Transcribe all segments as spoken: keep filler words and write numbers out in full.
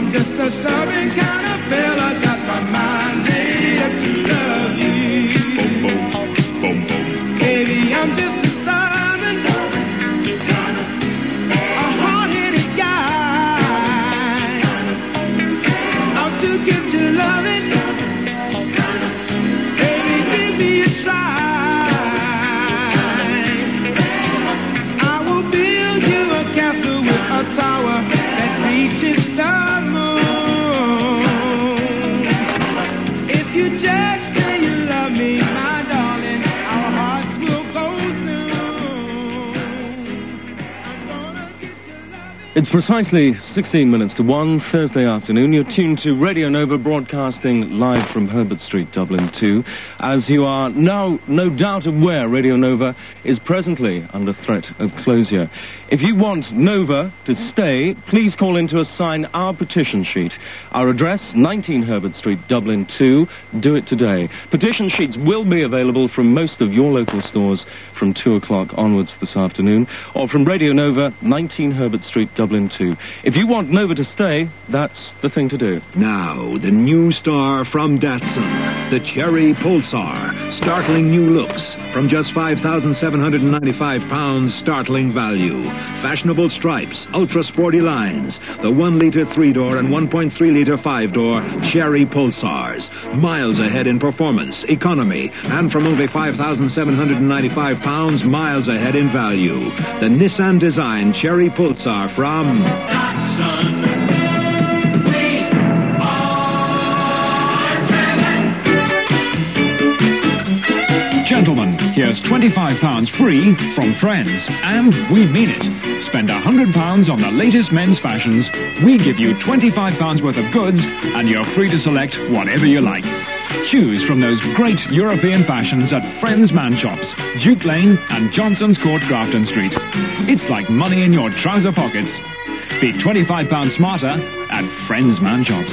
I'm just a stubborn kind of fella, got my mind made up to love you. Baby, I'm just a stubborn, a hard-headed guy. I'm too good to love it. Baby, give me a try. I will build you a castle with a tower that reaches the moon. If you just say you love me, my darling, our hearts will go soon. I'm gonna get your love. It's precisely sixteen minutes to one, Thursday afternoon. You're tuned to Radio Nova, broadcasting live from Herbert Street, Dublin two. As you are now no doubt aware, Radio Nova is presently under threat of closure. If you want Nova to stay, please call in to assign our petition sheet. Our address, nineteen Herbert Street, Dublin two. Do it today. Petition sheets will be available from most of your local stores from two o'clock onwards this afternoon, or from Radio Nova, nineteen Herbert Street, Dublin two. If you want Nova to stay, that's the thing to do. Now, the new star from Datsun, the Cherry Pulsar. Startling new looks from just five thousand seven hundred ninety-five pounds, startling value. Fashionable stripes, ultra-sporty lines. The one litre three-door and one point three litre five-door Cherry Pulsars. Miles ahead in performance, economy, and from only five thousand seven hundred ninety-five pounds, miles ahead in value. The Nissan-designed Cherry Pulsar from Datsun. Gentlemen, here's twenty-five pounds free from friends. And we mean it. Spend one hundred pounds on the latest men's fashions. We give you twenty-five pounds worth of goods, and you're free to select whatever you like. Choose from those great European fashions at Friends Man Shops, Duke Lane and Johnson's Court, Grafton Street. It's like money in your trouser pockets. Be twenty-five pounds smarter at Friends Man Shops.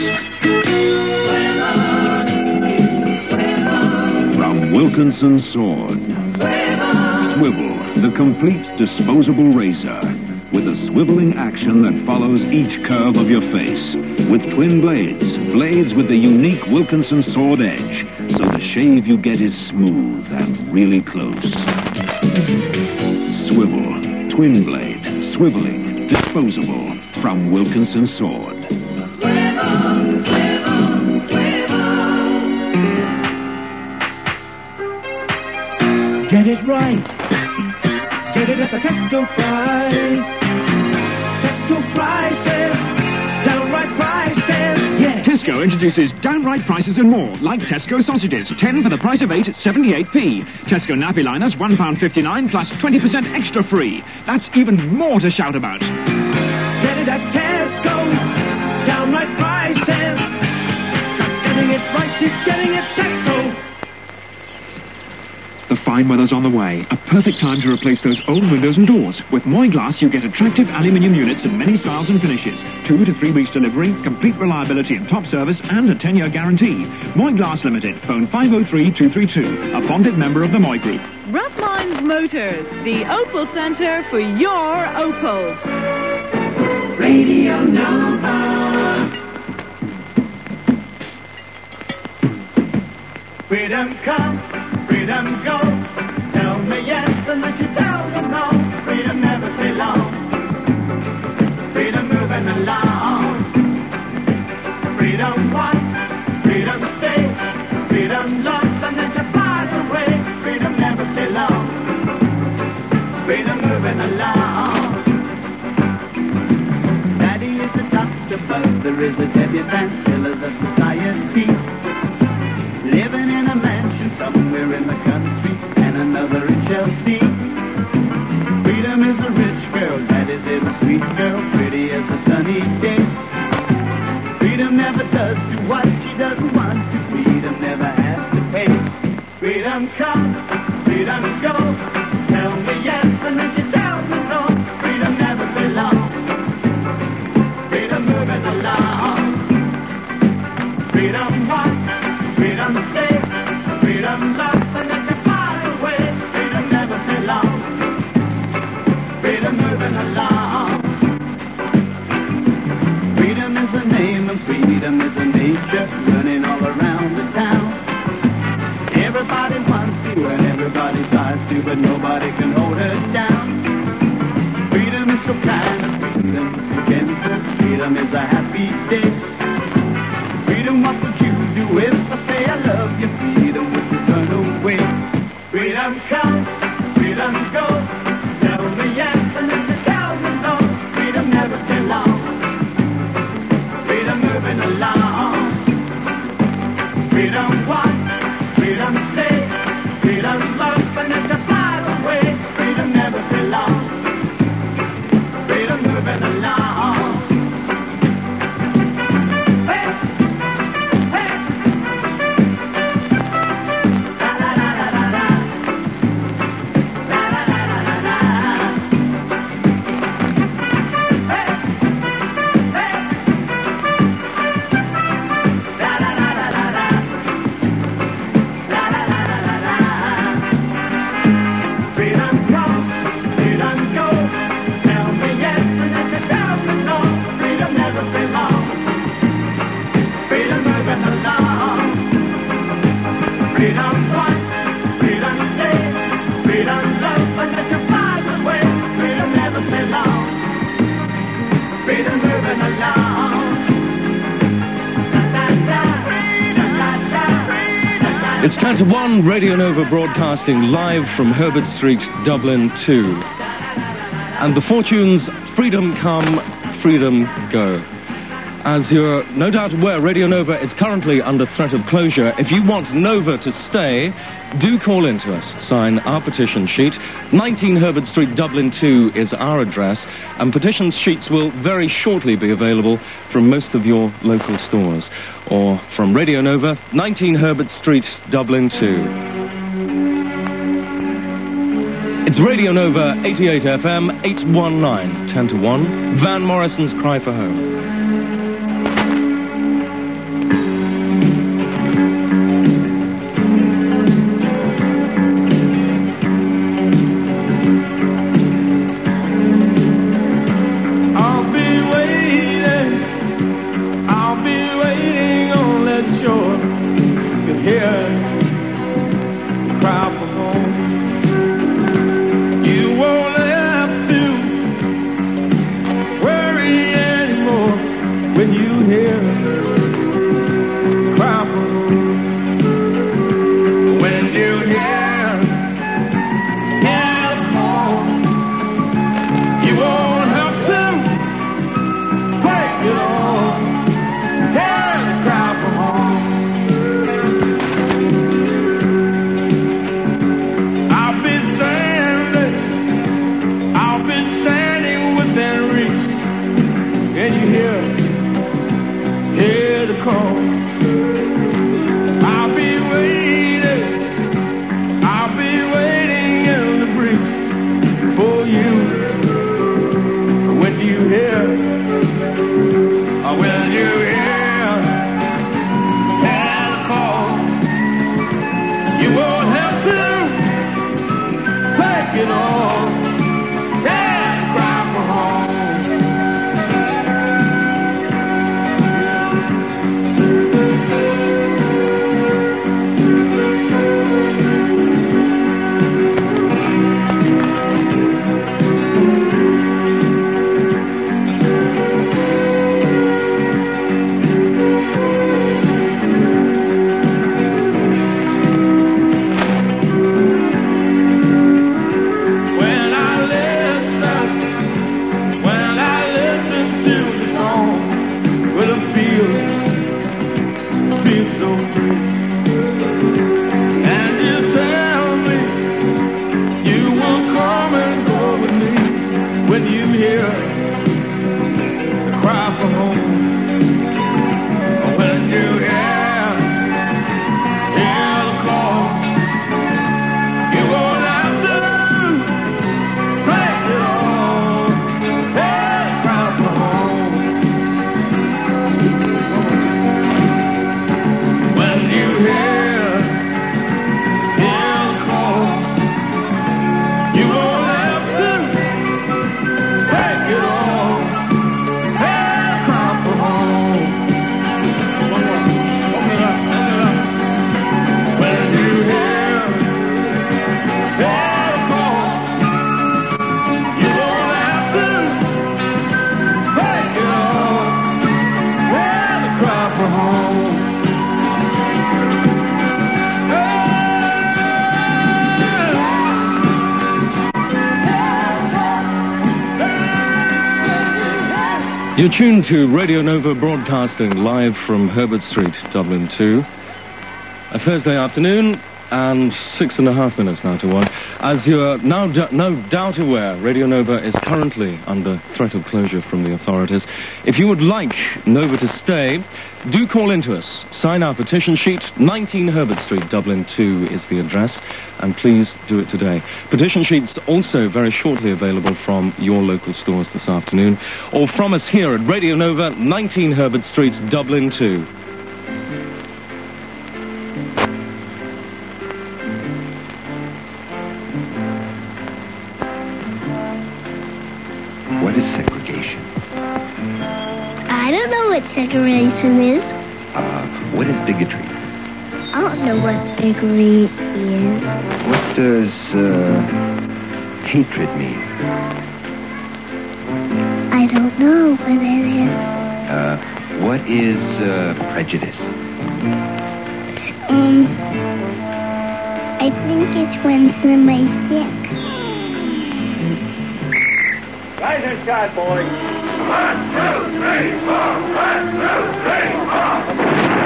From Wilkinson Sword. Swivel, the complete disposable razor, with a swiveling action that follows each curve of your face. With twin blades, blades with the unique Wilkinson Sword edge, so the shave you get is smooth and really close. Swivel, twin blade, swiveling, disposable, from Wilkinson Sword. Swivel, swivel, swivel. Get it right. Get it at the Tesco price. Tesco prices. Downright prices. Yeah. Tesco introduces downright prices and more, like Tesco sausages, ten for the price of eight at seventy-eight p. Tesco nappy liners, one pound fifty-nine plus twenty percent extra free. That's even more to shout about. Get it at Tesco. Downright prices. 'Cause getting it right is getting it Tesco. The fine weather's on the way. A perfect time to replace those old windows and doors. With Moy Glass, you get attractive aluminium units in many styles and finishes. Two to three weeks delivery, complete reliability and top service, and a ten-year guarantee. Moy Glass Limited. Phone five oh three two three two. A bonded member of the Moy Group. Rough Lines Motors, the Opel Centre for your Opel. Radio Nova. Freedom come, freedom go. Tell me yes and let you tell me no. Freedom never stay long. Freedom moving along. Freedom one, freedom stay. Freedom lost and then you fly away. Freedom never stay long. Freedom moving along. Daddy is a doctor, mother is a debutante, pillars of society. Living in a mansion somewhere in the country, and another in Chelsea. Freedom is a rich girl, that is it, a sweet girl, pretty as a sunny day. Freedom never does do what she doesn't want to. Freedom never has to pay. Freedom come, freedom go. Tell me yes and then you tell me no. Freedom never stay long. Freedom moving along. Freedom one. Freedom stay, freedom lost, and let you fly away. Freedom never stay long. Freedom moving along. Freedom is the name Freedom is a nature running all around the town. Everybody wants to and everybody tries to, but nobody can hold us down. Freedom is so kind, freedom is so gentle, freedom is a happy day. Freedom, what would you do if I say I love you? Freedom, would you turn away? Freedom comes, freedom goes. Tell me yes and then you tell me no. Freedom never stays long. Freedom moving along. Freedom wants, freedom stays. Freedom loves and then you fly away. Freedom never stays long. Freedom moving along. Hey, hey. La la la la la la. La la la la la la. Hey, hey. La la la la la la. La la la la la la. Freedom comes, freedom goes. Tell me yes and then you tell me no. Freedom never stays long. Freedom moving along. Freedom wants, freedom stays. Freedom loves and then you fly away. Freedom never stays long. Freedom moving along. Da, da, da. Da, da, da. Da, da, It's ten to one, Radio Nova broadcasting live from Herbert Street, Dublin two. And the fortunes, freedom come, freedom go. As you're no doubt aware, Radio Nova is currently under threat of closure. If you want Nova to stay, do call in to us. Sign our petition sheet. nineteen Herbert Street, Dublin two is our address. And petition sheets will very shortly be available from most of your local stores. Or from Radio Nova, nineteen Herbert Street, Dublin two. It's Radio Nova, eighty-eight F M, eight one nine, ten to one. Van Morrison's Cry for Home. I'll be waiting, I'll be waiting on that shore. You can hear the cry for home. You won't have to worry anymore when you hear the cry for home. When you hear, hear the call, you won't have to take it all. Hear the cry for home. I've been standing, I've been standing within reach. Can you hear, hear the call? I'll be waiting, I'll be waiting in the breeze for you. When you hear, or when you hear, hear the call, you won't have to take it all. Yeah, cry for home. You're tuned to Radio Nova Broadcasting live from Herbert Street, Dublin two. A Thursday afternoon and six and a half minutes now to one. As you're now d- no doubt aware, Radio Nova is currently under threat of closure from the authorities. If you would like Nova to stay, do call into us. Sign our petition sheet. nineteen Herbert Street, Dublin two is the address. And please do it today. Petition sheets also very shortly available from your local stores this afternoon, or from us here at Radio Nova, nineteen Herbert Street, Dublin two. What is segregation? I don't know what segregation is. Uh, what is bigotry? I don't know what bigotry is. What does, uh, hatred mean? I don't know what it is. Uh, what is, uh, prejudice? Um, I think it's when somebody's sick. Rise and shot, boys. One, two, three, four. One, two, three, four.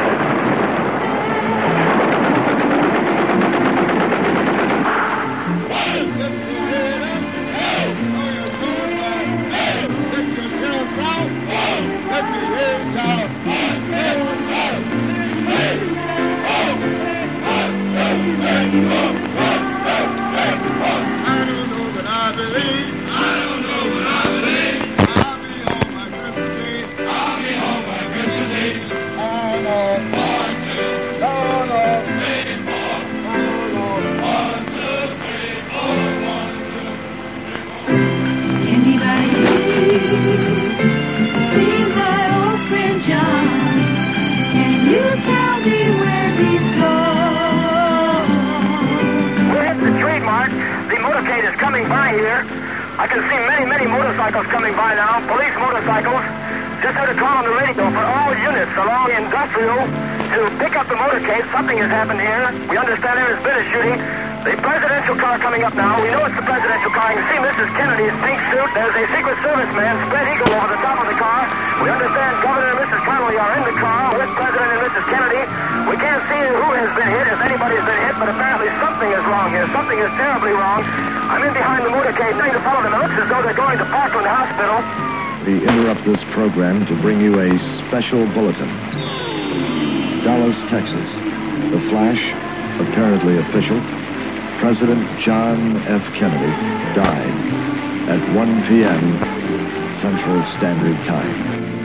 I can see many, many motorcycles coming by now, police motorcycles. Just heard a call on the radio for all units along Industrial to pick up the motorcade. Something has happened here. We understand there has been a shooting. The presidential car coming up now. We know it's the presidential car. You can see Missus Kennedy's pink suit. There's a Secret Service man, spread eagle, over the top of the car. We understand Governor and Missus Connolly are in the car with President and Missus Kennedy. We can't see who has been hit, if anybody's been hit, but apparently something is wrong here. Something is terribly wrong. I'm in behind the motorcade, trying to follow them. It looks as though they're going to Parkland Hospital. We interrupt this program to bring you a special bulletin. Dallas, Texas. The flash, apparently official. President John F. Kennedy died at one p.m. Central Standard Time.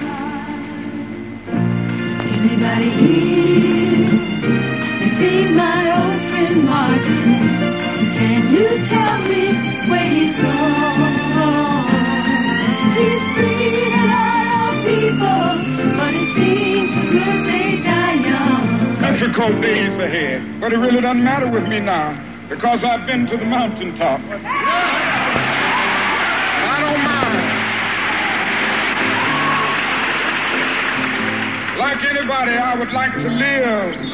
Anybody here? You see my old friend Martin. Can you tell me where he's gone? He's freed a lot of people, but it seems good they die young. Difficult days ahead, but it really doesn't matter with me now, because I've been to the mountaintop. I don't mind. Like anybody, I would like to live.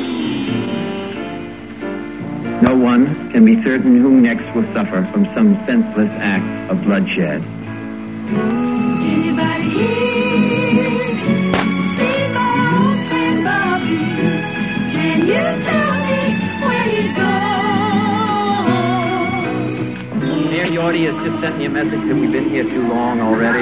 No one can be certain who next will suffer from some senseless act of bloodshed. Anybody here? See my old friend Bobby. Can you tell me where he's gone? Dear Yorty has just sent me a message that we've been here too long already.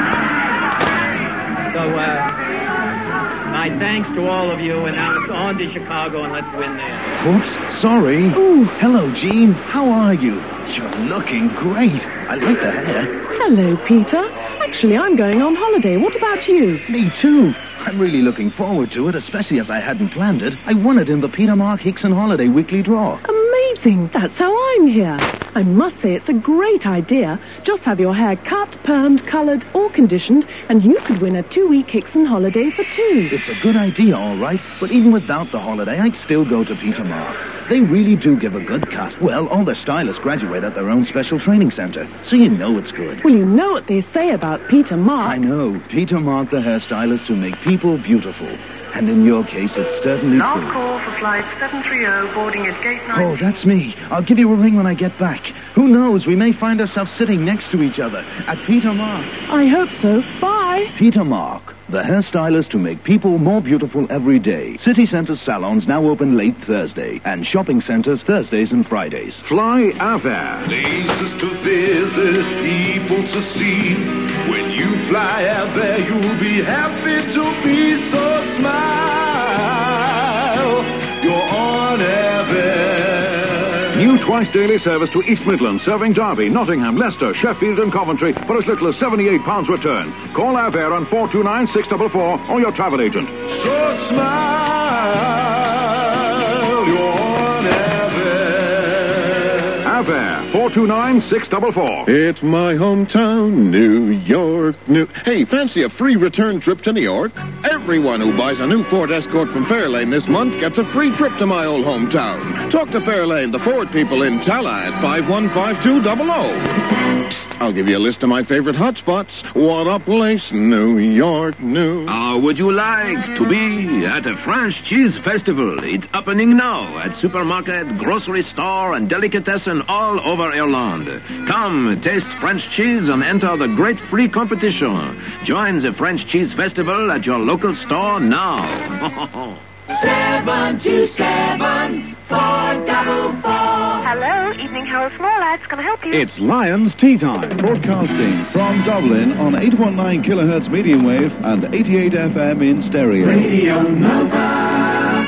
So, uh... my thanks to all of you, and now it's on to Chicago, and let's win there. Oops, sorry. Ooh, hello, Jean. How are you? You're looking great. I like the hair. Hello, Peter. Actually, I'm going on holiday. What about you? Me too. I'm really looking forward to it, especially as I hadn't planned it. I won it in the Peter Mark Hickson Holiday Weekly Draw. Amazing. That's how I'm here. I must say it's a great idea. Just have your hair cut, permed, coloured, or conditioned, and you could win a two-week Hickson holiday for two. It's a good idea, all right, but even without the holiday, I'd still go to Peter Mark. They really do give a good cut. Well, all their stylists graduate at their own special training centre, so you know it's good. Well, you know what they say about Peter Mark. I know. Peter Mark, the hairstylist who make people beautiful. And in your case, it's certainly Last true. call for flight seven three zero, boarding at gate nine. Oh, that's me. I'll give you a ring when I get back. Who knows, we may find ourselves sitting next to each other at Peter Mark. I hope so. Bye. Peter Mark, the hairstylist who make people more beautiful every day. City Centre salons now open late Thursday, and shopping centres Thursdays and Fridays. Fly Avair. Places to visit, people to see. When you fly Avair, you'll be happy to be, so smile. You're on Avair. New twice-daily service to East Midlands, serving Derby, Nottingham, Leicester, Sheffield and Coventry for as little as seventy-eight pounds return. Call Avair on four two nine, six four four or your travel agent. So smile, you're on Avair. Avair, four two nine, six four four. It's my hometown, New York, New... Hey, fancy a free return trip to New York? Everyone who buys a new Ford Escort from Fairlane this month gets a free trip to my old hometown. Talk to Fairlane, the Ford people in Tala at five one five two zero zero. I'll give you a list of my favorite hotspots. What a place, New York, New... How would you like to be at a French Cheese Festival? It's happening now at supermarket, grocery store, and delicatessen all over Ireland. Come, taste French cheese and enter the great free competition. Join the French Cheese Festival at your local store now. Seven two seven four double four. Hello, Evening Harold Small Lads. Can I help you? It's Lions Tea Time, broadcasting from Dublin on eight one nine kilohertz medium wave and eighty-eight F M in stereo. Radio Nova.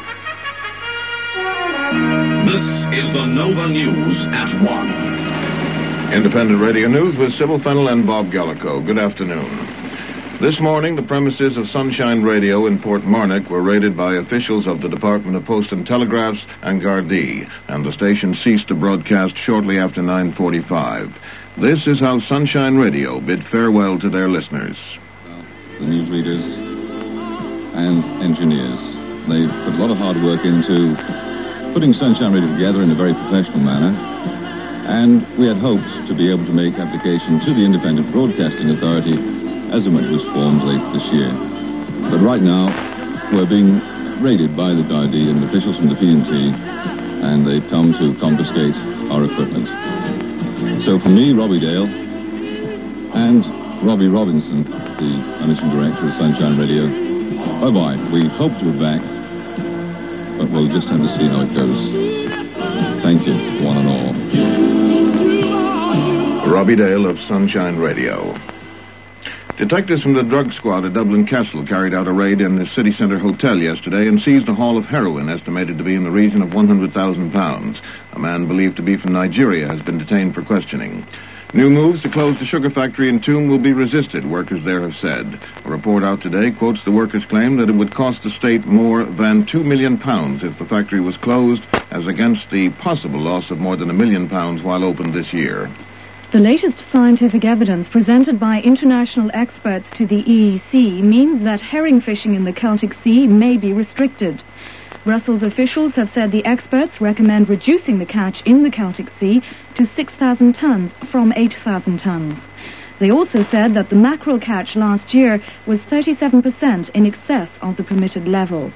This is the Nova News at one. Independent Radio News with Sybil Fennell and Bob Gallico. Good afternoon. This morning, the premises of Sunshine Radio in Port Marnock were raided by officials of the Department of Post and Telegraphs and Gardaí, and the station ceased to broadcast shortly after nine forty-five. This is how Sunshine Radio bid farewell to their listeners. The newsreaders and engineers, they've put a lot of hard work into putting Sunshine Radio together in a very professional manner, and we had hoped to be able to make application to the Independent Broadcasting Authority as and when it was formed late this year. But right now, we're being raided by the Gardaí and officials from the P and T, and they've come to confiscate our equipment. So for me, Robbie Dale, and Robbie Robinson, the Managing Director of Sunshine Radio, bye-bye. We hope to be back, but we'll just have to see how it goes. Thank you, one and all. Robbie Dale of Sunshine Radio. Detectives from the drug squad at Dublin Castle carried out a raid in the city centre hotel yesterday and seized a haul of heroin estimated to be in the region of one hundred thousand pounds. A man believed to be from Nigeria has been detained for questioning. New moves to close the sugar factory in Toome will be resisted, workers there have said. A report out today quotes the workers' claim that it would cost the state more than two million pounds if the factory was closed, as against the possible loss of more than a million pounds while open this year. The latest scientific evidence presented by international experts to the E E C means that herring fishing in the Celtic Sea may be restricted. Brussels officials have said the experts recommend reducing the catch in the Celtic Sea to six thousand tons from eight thousand tons. They also said that the mackerel catch last year was thirty-seven percent in excess of the permitted level.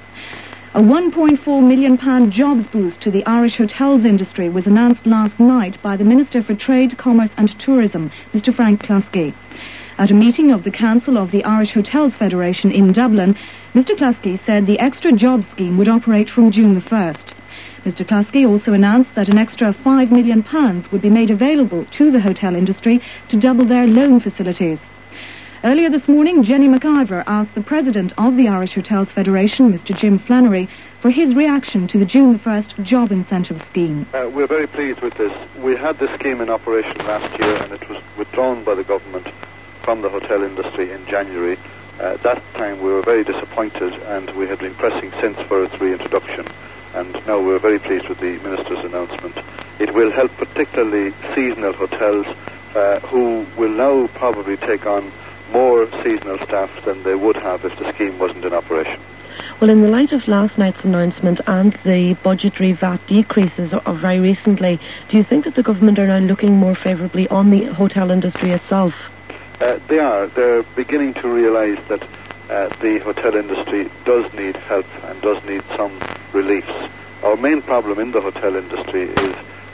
A one point four million pounds jobs boost to the Irish hotels industry was announced last night by the Minister for Trade, Commerce and Tourism, Mister Frank Closkey. At a meeting of the Council of the Irish Hotels Federation in Dublin, Mister Closkey said the extra job scheme would operate from June the first. Mister Closkey also announced that an extra five million pounds would be made available to the hotel industry to double their loan facilities. Earlier this morning, Jenny McIver asked the president of the Irish Hotels Federation, Mister Jim Flannery, for his reaction to the June the first job incentive scheme. Uh, we're very pleased with this. We had this scheme in operation last year and it was withdrawn by the government from the hotel industry in January. Uh, at that time we were very disappointed and we had been pressing since for its reintroduction. And now we're very pleased with the Minister's announcement. It will help particularly seasonal hotels uh, who will now probably take on more seasonal staff than they would have if the scheme wasn't in operation. Well, in the light of last night's announcement and the budgetary V A T decreases of very recently, do you think that the government are now looking more favourably on the hotel industry itself? Uh, they are. They're beginning to realise that uh, the hotel industry does need help and does need some reliefs. Our main problem in the hotel industry is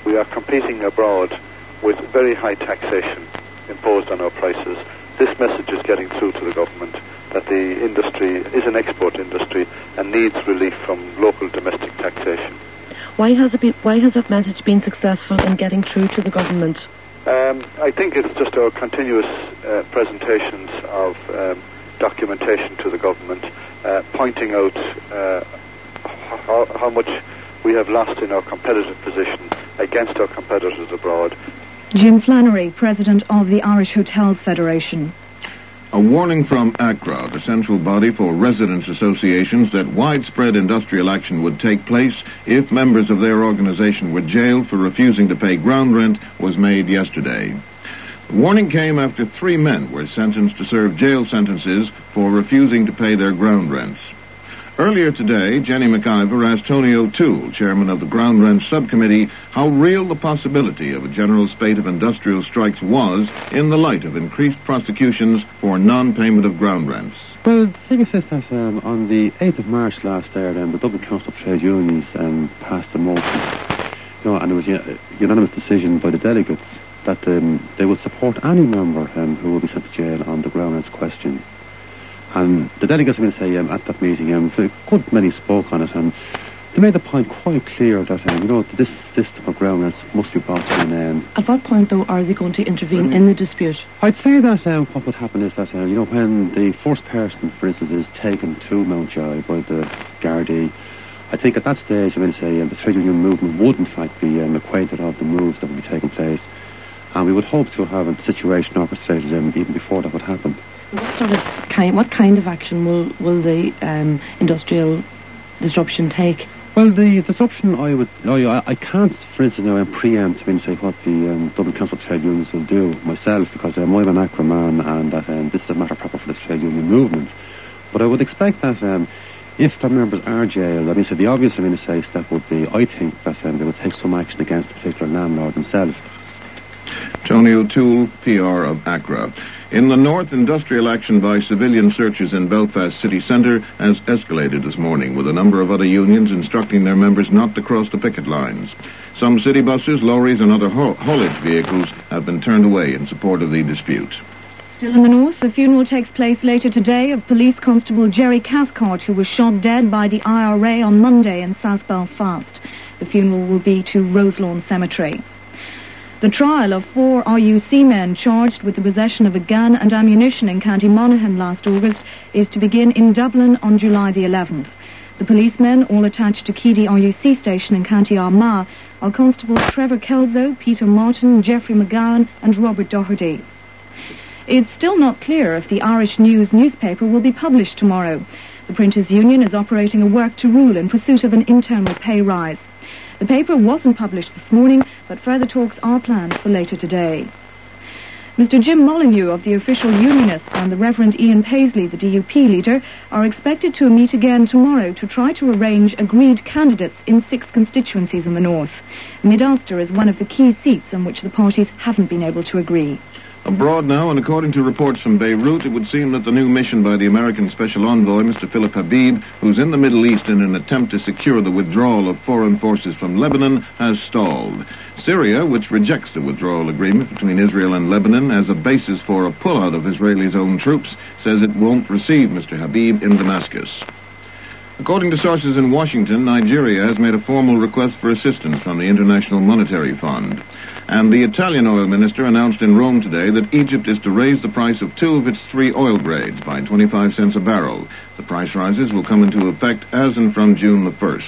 we are competing abroad with very high taxation imposed on our prices. This message is getting through to the government that the industry is an export industry and needs relief from local domestic taxation. Why has it been, why has that message been successful in getting through to the government? Um, I think it's just our continuous uh, presentations of um, documentation to the government, uh, pointing out uh, how, how much we have lost in our competitive position against our competitors abroad. Jim Flannery, President of the Irish Hotels Federation. A warning from ACRA, the central body for residents' associations, that widespread industrial action would take place if members of their organization were jailed for refusing to pay ground rent, was made yesterday. The warning came after three men were sentenced to serve jail sentences for refusing to pay their ground rents. Earlier today, Jenny McIver asked Tony O'Toole, chairman of the Ground Rent Subcommittee, how real the possibility of a general spate of industrial strikes was in the light of increased prosecutions for non-payment of ground rents. Well, the thing is this, that um, on the eighth of March last year, um, the Dublin Council of Trade Unions um, passed a motion, you know, and it was a unanimous decision by the delegates that um, they would support any member um, who would be sent to jail on the ground rents question. And the delegates, I'm going to say, um, at that meeting, um, a good many spoke on it, and they made the point quite clear that, um, you know, this system of ground rents must be brought to an end. At what point, though, are they going to intervene in the dispute? I'd say that um, what would happen is that, uh, you know, when the first person, for instance, is taken to Mountjoy by the Gardaí, I think at that stage, I'm going to say, um, the trade union movement would, in fact, be um, acquainted of the moves that would be taking place. And we would hope to have a situation orchestrated um, even before that would happen. What sort of kind, what kind of action will, will the um, industrial disruption take? Well, the disruption, I would, I, I can't, for instance, now preempt, I mean, say what the um, Dublin Council of Trade Unions will do myself, because um, I'm an ACRA man, and that um, this is a matter proper for the trade union movement. But I would expect that um, if the members are jailed, I mean, so the obvious, I mean, to say step would be, I think that um, they would take some action against the particular landlord himself. Tony O'Toole, P R of ACRA. In the north, industrial action by civilian searchers in Belfast city centre has escalated this morning, with a number of other unions instructing their members not to cross the picket lines. Some city buses, lorries and other haul- haulage vehicles have been turned away in support of the dispute. Still in the north, the funeral takes place later today of Police Constable Jerry Cathcart, who was shot dead by the I R A on Monday in South Belfast. The funeral will be to Roselawn Cemetery. The trial of four R U C men charged with the possession of a gun and ammunition in County Monaghan last August is to begin in Dublin on July the eleventh. The policemen, all attached to Keady R U C station in County Armagh, are Constables Trevor Kelso, Peter Martin, Geoffrey McGowan and Robert Doherty. It's still not clear if the Irish News newspaper will be published tomorrow. The Printers' Union is operating a work to rule in pursuit of an internal pay rise. The paper wasn't published this morning, but further talks are planned for later today. Mister Jim Molyneux of the official Unionists and the Reverend Ian Paisley, the D U P leader, are expected to meet again tomorrow to try to arrange agreed candidates in six constituencies in the north. Mid-Ulster is one of the key seats on which the parties haven't been able to agree. Abroad now, and according to reports from Beirut, it would seem that the new mission by the American Special Envoy, Mister Philip Habib, who's in the Middle East in an attempt to secure the withdrawal of foreign forces from Lebanon, has stalled. Syria, which rejects the withdrawal agreement between Israel and Lebanon as a basis for a pullout of Israelis' own troops, says it won't receive Mister Habib in Damascus. According to sources in Washington, Nigeria has made a formal request for assistance from the International Monetary Fund. And the Italian oil minister announced in Rome today that Egypt is to raise the price of two of its three oil grades by twenty-five cents a barrel. The price rises will come into effect as and from June the first.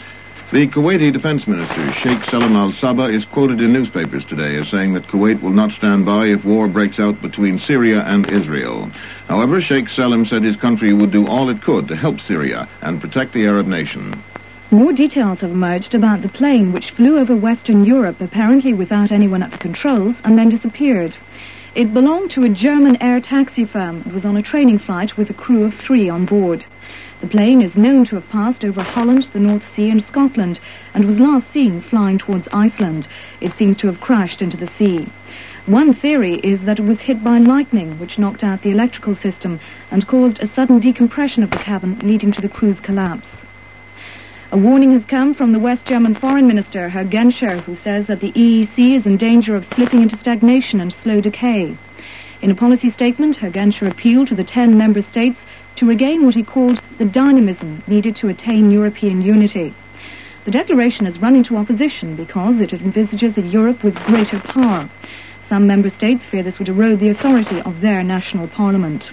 The Kuwaiti defense minister, Sheikh Salim al-Sabah, is quoted in newspapers today as saying that Kuwait will not stand by if war breaks out between Syria and Israel. However, Sheikh Salim said his country would do all it could to help Syria and protect the Arab nation. More details have emerged about the plane which flew over Western Europe, apparently without anyone at the controls, and then disappeared. It belonged to a German air taxi firm and was on a training flight with a crew of three on board. The plane is known to have passed over Holland, the North Sea and Scotland, and was last seen flying towards Iceland. It seems to have crashed into the sea. One theory is that it was hit by lightning, which knocked out the electrical system and caused a sudden decompression of the cabin, leading to the crew's collapse. A warning has come from the West German Foreign Minister, Herr Genscher, who says that the E E C is in danger of slipping into stagnation and slow decay. In a policy statement, Herr Genscher appealed to the ten member states to regain what he called the dynamism needed to attain European unity. The declaration has run into opposition because it envisages a Europe with greater power. Some member states fear this would erode the authority of their national parliament.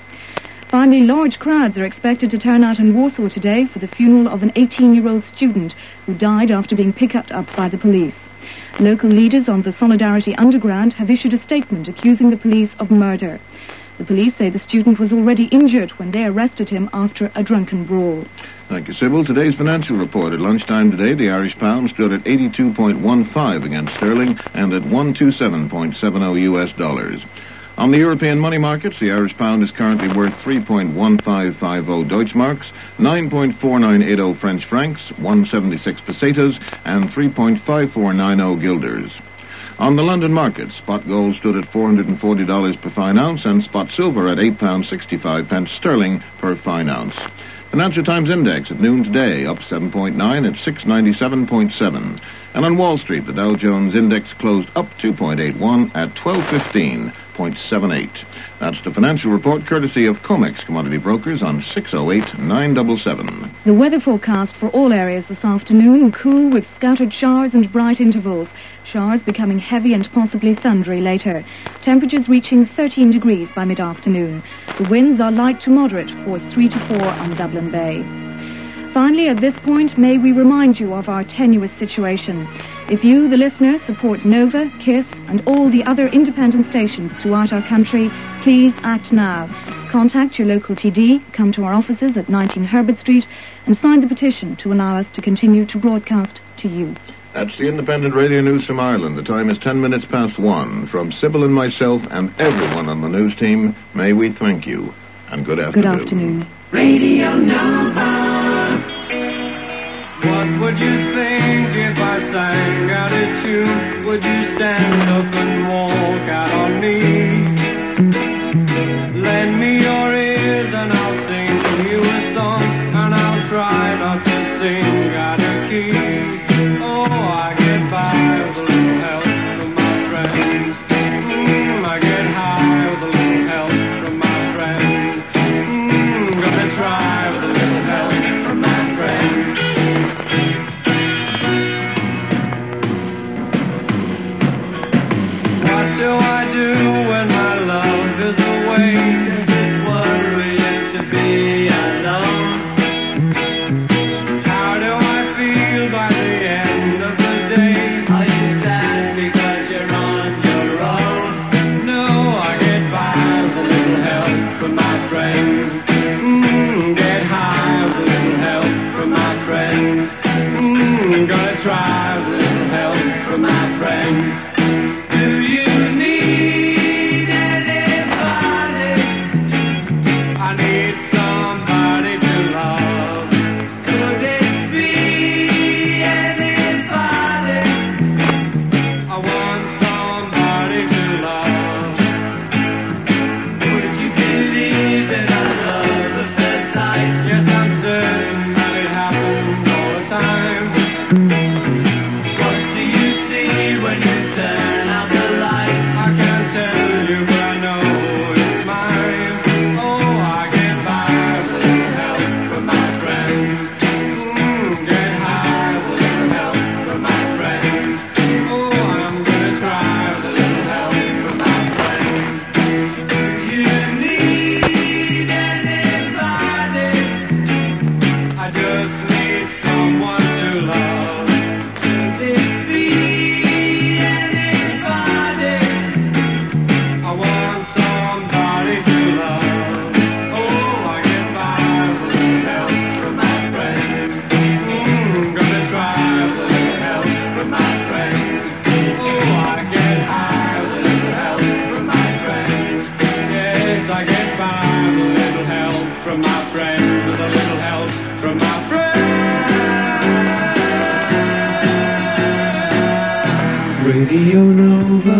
Finally, large crowds are expected to turn out in Warsaw today for the funeral of an eighteen-year-old student who died after being picked up by the police. Local leaders on the Solidarity Underground have issued a statement accusing the police of murder. The police say the student was already injured when they arrested him after a drunken brawl. Thank you, Sybil. Today's financial report. At lunchtime today, the Irish pound stood at eighty-two point one five against sterling and at one twenty-seven point seven zero U S dollars. On the European money markets, the Irish pound is currently worth three point one five five zero Deutschmarks, nine point four nine eight zero French francs, one seventy-six pesetas, and three point five four nine zero guilders. On the London market, spot gold stood at four hundred forty dollars per fine ounce and spot silver at eight pounds sixty-five pence sterling per fine ounce. Financial Times Index at noon today, up seven point nine at six ninety-seven point seven. And on Wall Street, the Dow Jones Index closed up two point eight one at twelve fifteen point seven eight. That's the financial report courtesy of Comex Commodity Brokers on six oh eight nine seven seven. The weather forecast for all areas this afternoon, cool with scattered showers and bright intervals. Showers becoming heavy and possibly thundery later. Temperatures reaching thirteen degrees by mid-afternoon. The winds are light to moderate, force three to four on Dublin Bay. Finally, at this point, may we remind you of our tenuous situation. If you, the listener, support Nova, KISS, and all the other independent stations throughout our country, please act now. Contact your local T D, come to our offices at nineteen Herbert Street, and sign the petition to allow us to continue to broadcast to you. That's the Independent Radio News from Ireland. The time is ten minutes past one. From Sybil and myself and everyone on the news team, may we thank you. And good afternoon. Good afternoon. Radio Nova. What would you think if I sang out a tune? Would you stand up and walk out on me? Lend me your ears and I'll sing you a song, and I'll try not to sing out of key. Oh, I get by with a little help from my friends. Mm, I get high with a little help from my friends. Mm, gonna try with a little help from my friends. What do I do when my love is away? Does it worry you to be alone? How do I feel by the end of the day? Are you sad because you're on your own? No, I get by with a little help from my friends. Mm, get high with a little help from my friends. Mm, gonna try with a little help from my friends. Do you need anybody? I need somebody to love. Could it be anybody? I want somebody to love. Would you believe that I love the first sight? Yes, I'm certain that it happens all the time. What do you see when you turn out the light? I can't tell you, but I know it's mine. Oh, I get by with a little help from my friends. Mm, get high with a little help from my friends. Oh, I'm gonna try with a little help from my friends. You need anybody? I just need someone to love. Could it be anybody? I want somebody to love. Oh, I get by with a little help from my friends. Mm, gonna try with a little help from my friends. Oh, I get high with a little help from my friends. Yes, I get by with a little help from my friends. With a little help from my friends. Radio Nova.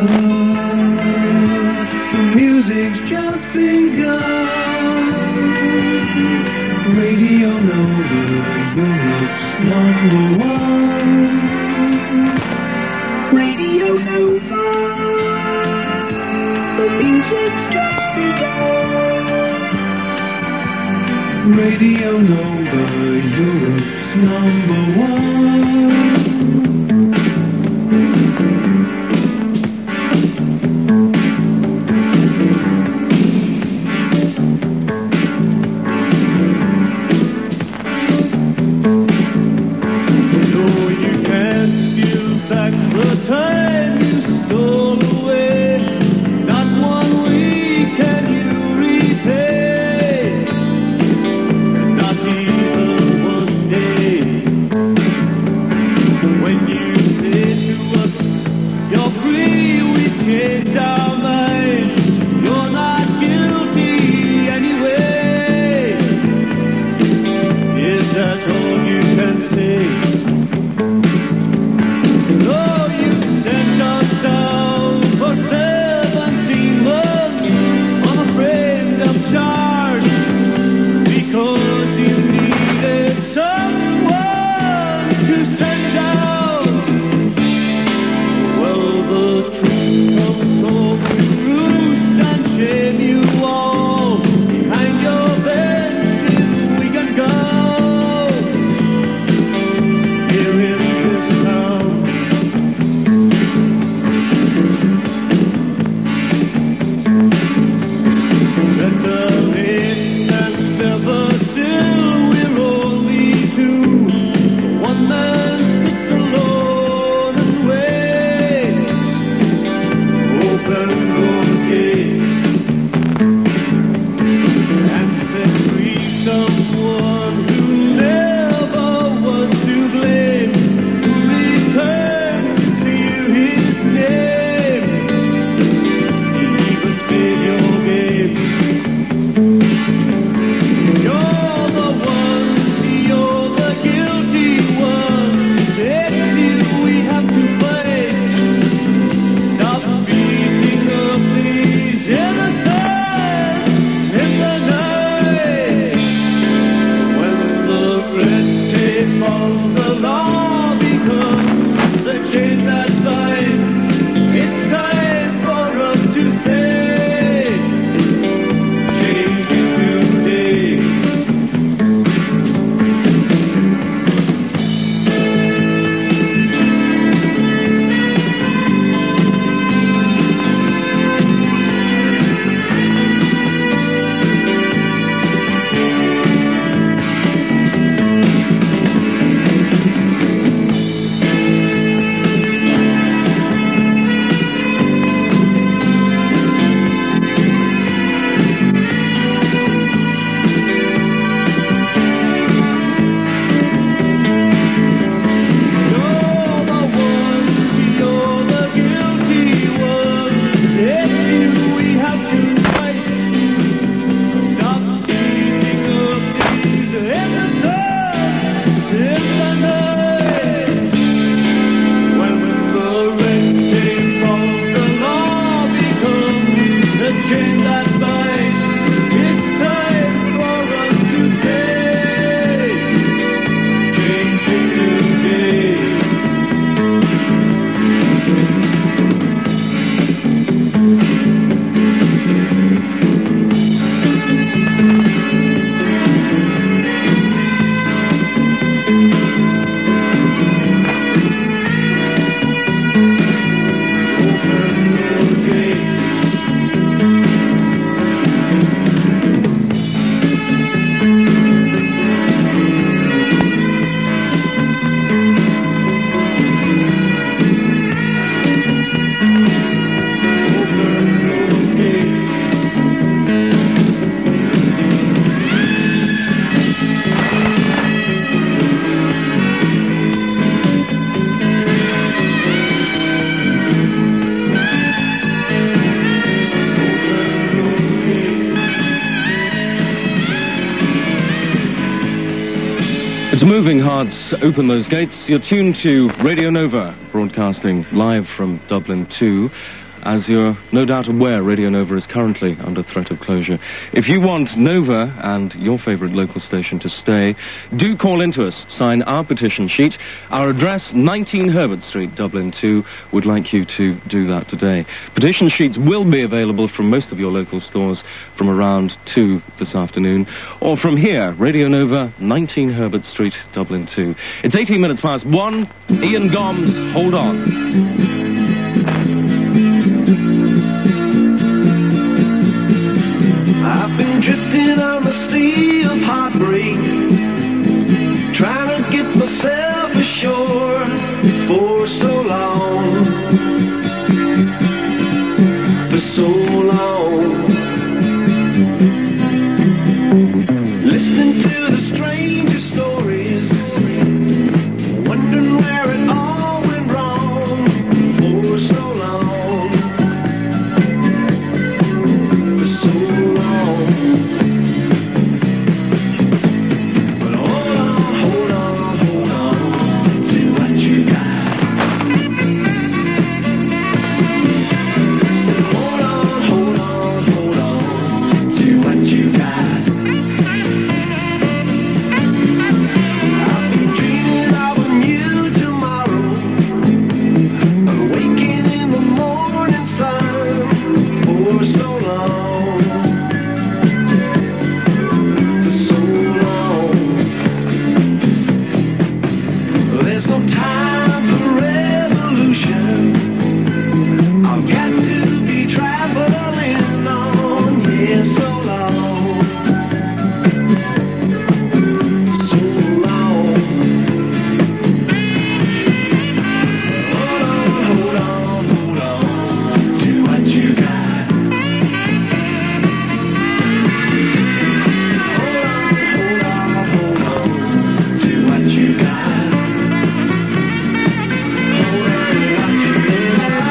The music's just begun. Radio Nova, Europe's number one. Radio Nova. The music's just begun. Radio Nova, Europe's number one. It's moving hearts, open those gates. You're tuned to Radio Nova, broadcasting live from Dublin two. As you're no doubt aware, Radio Nova is currently under threat of closure. If you want Nova and your favourite local station to stay, do call into us. Sign our petition sheet. Our address, nineteen Herbert Street, Dublin two. Would like you to do that today. Petition sheets will be available from most of your local stores from around two this afternoon, or from here, Radio Nova, nineteen Herbert Street, Dublin two. It's eighteen minutes past one. Ian Gomes, Hold On. I've been drifting on the sea of heartbreak, trying to get myself ashore for so long, for so long. Listening to the strangest stories, wondering where it all went wrong for so long, for so long. But hold on, hold on, hold on to what you got. Hold on, hold on, hold on to what you got. I've been dreaming of a new tomorrow, awaking in the morning sun for so long, for so long. There's no time for revolution. I've got to be traveling on, yeah, so long, so long. Hold on, hold on to what you got. Hold on, hold on to what you got. Hold on to what you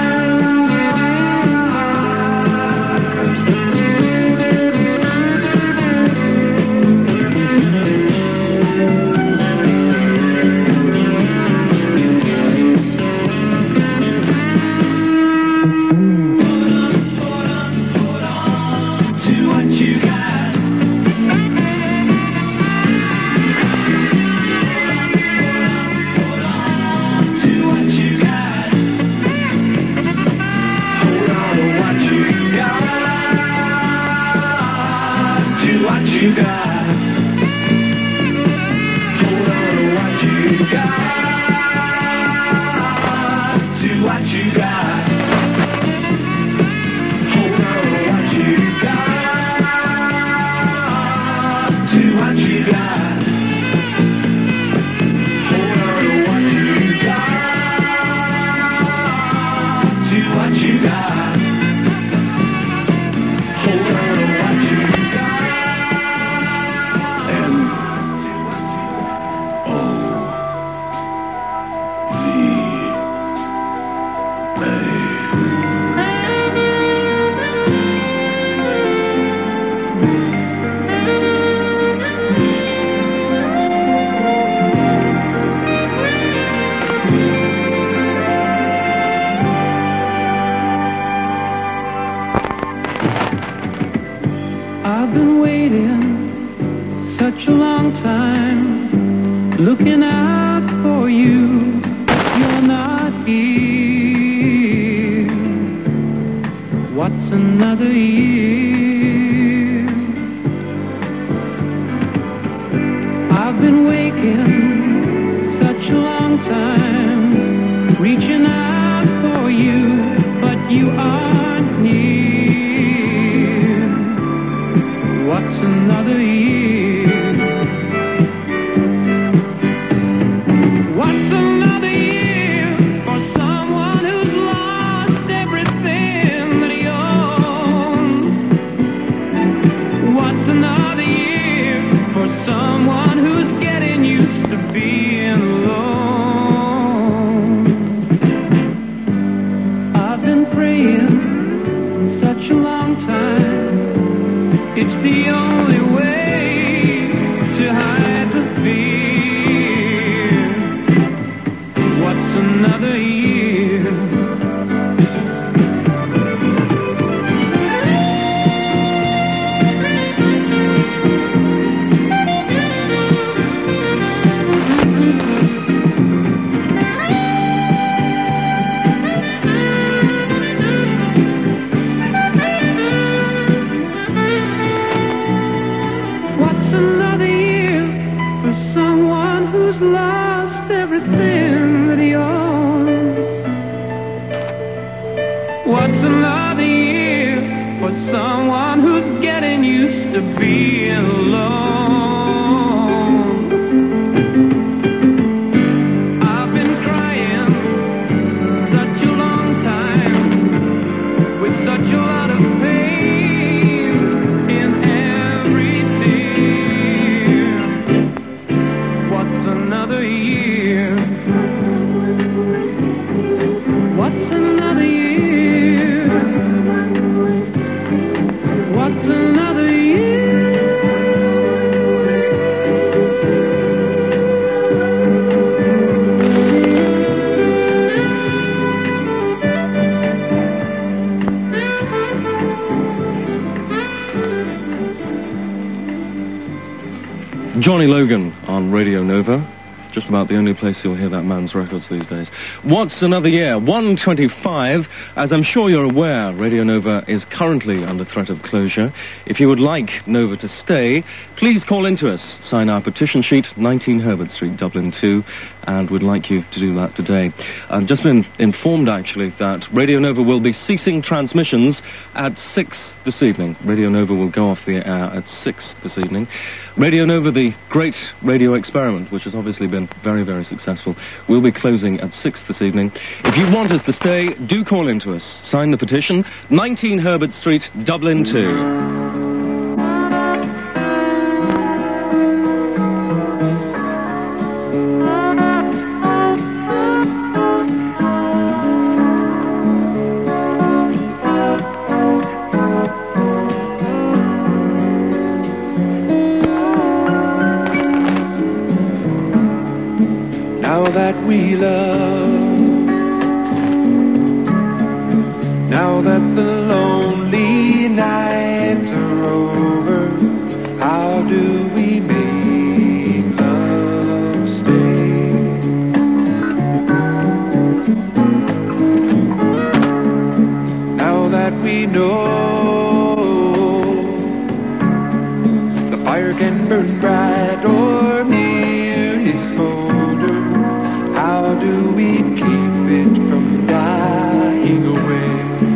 to what you got. To what you got. Hold on to what you got. To what you got. Hold on to what you got. To what you got. Hold on to what you got. To what you got. Hold on to what you got. To what you got. Hold on to what you got. M O I've been waiting such a long time, looking out for you, but you're not here. What's another year? I've been waking such a long time, reaching out for you, but you aren't near. What's another year? What's another year for someone who's lost everything that he owns? What's another year for someone who's getting used to being alone? I've been praying such a long time. It's the only way to hide the fear. What's another year? to be alone. I've been crying such a long time with such a lot of pain in every tear. What's another year? What's another year? What's another Johnny Logan on Radio Nova. Just about the only place you'll hear that man's records these days. What's another year? one twenty-five. As I'm sure you're aware, Radio Nova is currently under threat of closure. If you would like Nova to stay, please call into us. Sign our petition sheet, nineteen Herbert Street, Dublin two, and we'd like you to do that today. I've just been informed, actually, that Radio Nova will be ceasing transmissions at six this evening. Radio Nova will go off the air at six this evening. Radio Nova, the great radio experiment, which has obviously been very, very successful, will be closing at six this evening. If you want us to stay, do call into us. Sign the petition, nineteen Herbert Street, Dublin two. That we love, now that the lonely nights are over, how do we make love stay? Now that we know the fire can burn bright or merely smolder, how do we keep it from dying away?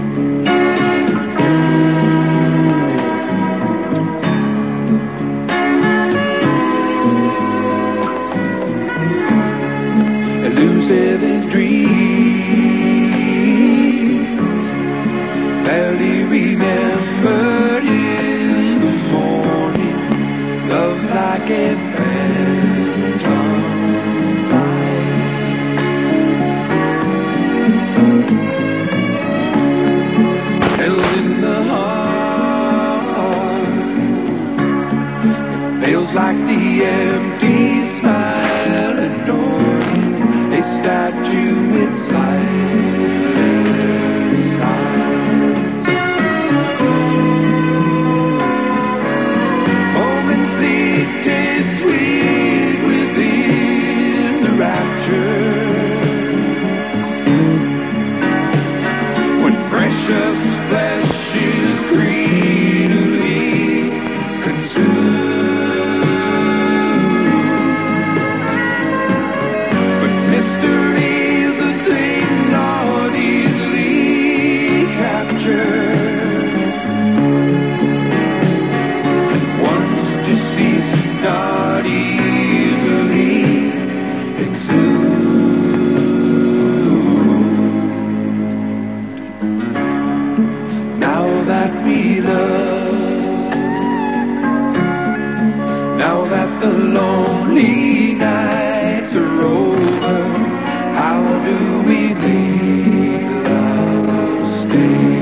Elusive as dreams, barely remembered in the morning, love like a phantom. Like the empty smile adoring a statue with silent signs. Moments they taste sweet within the rapture, when precious flesh is greedily consumed. The lonely nights are over, how do we make love stay?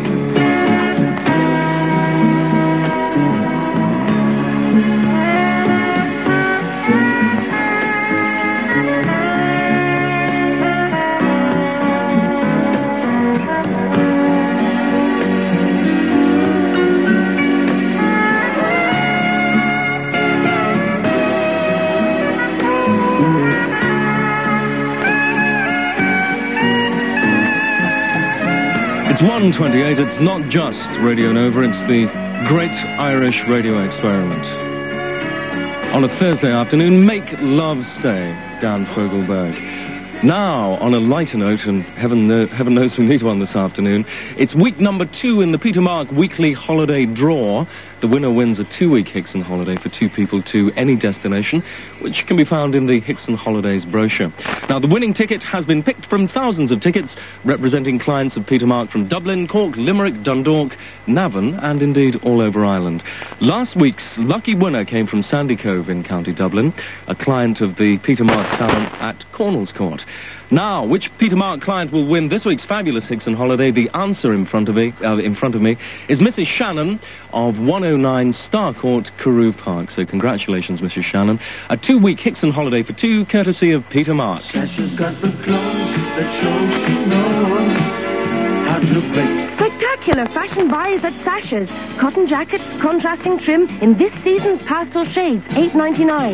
one twenty-eight, it's not just Radio Nova, it's the Great Irish Radio Experiment. On a Thursday afternoon, make love stay, Dan Fogelberg. Now, on a lighter note, and heaven, kno- heaven knows we need one this afternoon, it's week number two in the Peter Mark Weekly Holiday Draw. The winner wins a two-week Hickson holiday for two people to any destination, which can be found in the Hickson Holidays brochure. Now, the winning ticket has been picked from thousands of tickets representing clients of Peter Mark from Dublin, Cork, Limerick, Dundalk, Navan, and indeed all over Ireland. Last week's lucky winner came from Sandy Cove in County Dublin, a client of the Peter Mark Salon at Cornwall's Court. Now, which Peter Mark client will win this week's fabulous Hickson holiday? The answer in front of me, uh, in front of me is Missus Shannon of one oh nine Star Court, Carew Park. So congratulations, Missus Shannon. A two-week Hickson holiday for two, courtesy of Peter Mark. Sasha's got the clothes that show she knows how to look great. Spectacular fashion buys at Sasha's. Cotton jackets, contrasting trim in this season's pastel shades, eight ninety-nine.